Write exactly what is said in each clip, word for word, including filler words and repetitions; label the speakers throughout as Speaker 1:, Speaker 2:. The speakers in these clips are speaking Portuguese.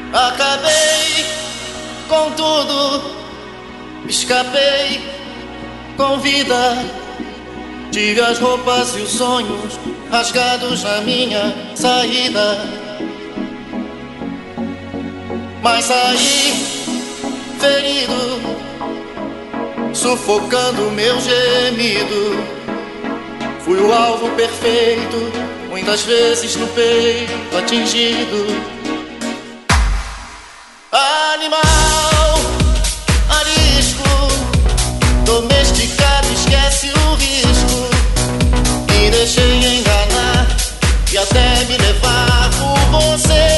Speaker 1: Acabei com tudo, escapei com vida. Tive as roupas e os sonhos rasgados na minha saída, mas saí ferido, sufocando meu gemido. Fui o alvo perfeito, muitas vezes no peito atingido. Animal, arisco, domesticado, esquece o risco. Me deixei enganar e até me levar por você.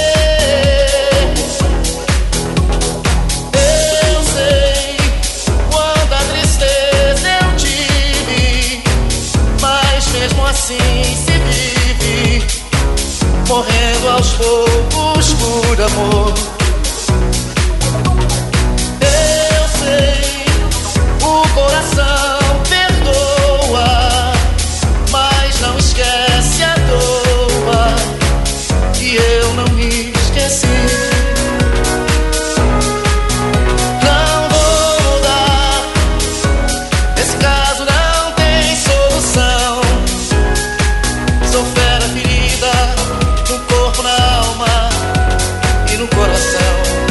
Speaker 1: Eu sei quanta tristeza eu tive, mas mesmo assim se vive, morrendo aos poucos por amor. O coração perdoa, mas não esquece à toa que eu não me esqueci. Não vou mudar, esse caso não tem solução. Sou fera ferida no corpo, na alma e no coração.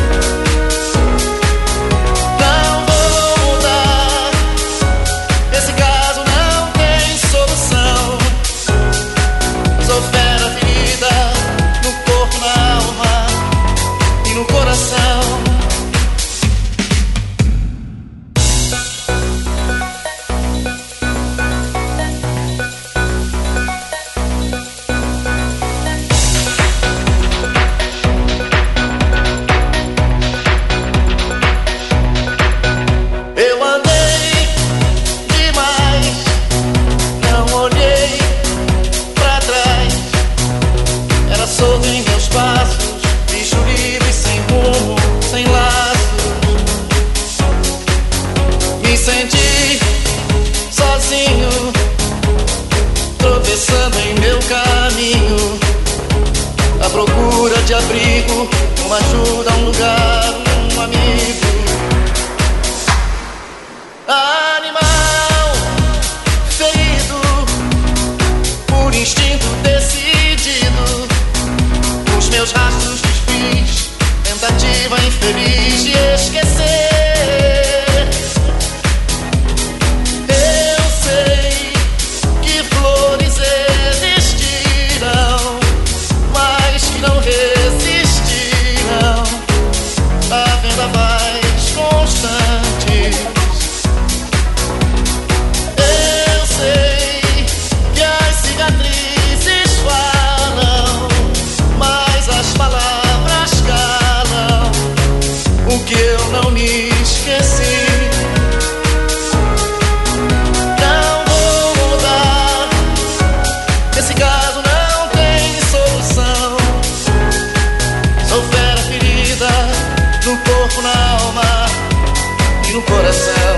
Speaker 1: Em meus passos, bicho livre, sem rumo, sem laços. Me senti sozinho, tropeçando em meu caminho, à procura de abrigo, uma ajuda, um lugar, um amigo. Animal ferido, por instinto decidido, meus rastros desfiz, tentativa infeliz de esquecer. Eu sei que flores existirão, mas que não resistirão a vendavais constantes. Eu sei que as cicatrizes falam, as palavras calam o que eu não me esqueci. Não vou mudar, esse caso não tem solução. Sou fera ferida no corpo, na alma e no coração.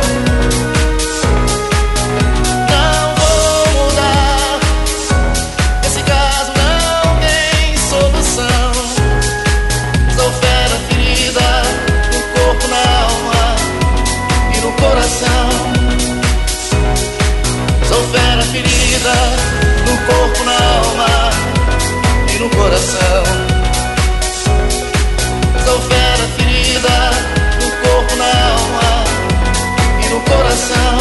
Speaker 1: Sou fera ferida no corpo, na alma e no coração. Sou fera ferida no corpo, na alma e no coração.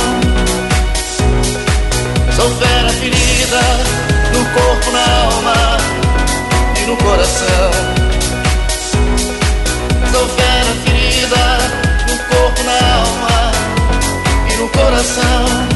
Speaker 1: Sou fera ferida no corpo, na alma e no coração. Sou fera ferida no corpo, na alma e no coração.